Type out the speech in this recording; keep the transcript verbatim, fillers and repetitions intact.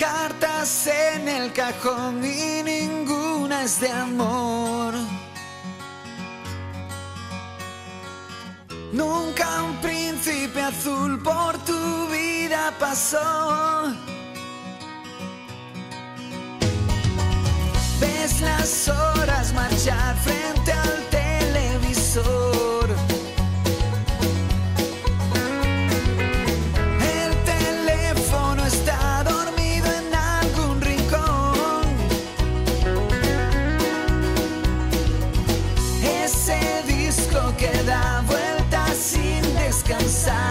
cartas en el cajón y ninguna es de amor. Nunca un príncipe azul por tu vida pasó. Ves las horas marchar frente al televisor. El teléfono está dormido en algún rincón. Ese disco que da vueltas sin descansar.